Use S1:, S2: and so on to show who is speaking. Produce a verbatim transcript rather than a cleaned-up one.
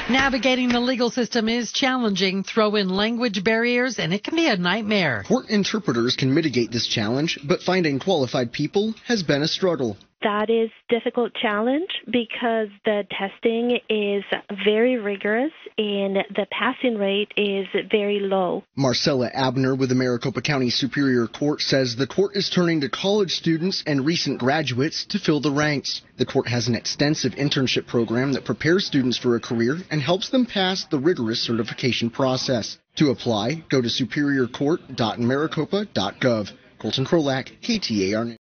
S1: Navigating the legal system is challenging. Throw in language barriers and it can be a nightmare.
S2: Court interpreters can mitigate this challenge, but finding qualified people has been a struggle.
S3: That is a difficult challenge because the testing is very rigorous and the passing rate is very low.
S2: Marcella Abner with the Maricopa County Superior Court says the court is turning to college students and recent graduates to fill the ranks. The court has an extensive internship program that prepares students for a career and helps them pass the rigorous certification process. To apply, go to superior court dot maricopa dot gov. Colton Krolak, K T A R News.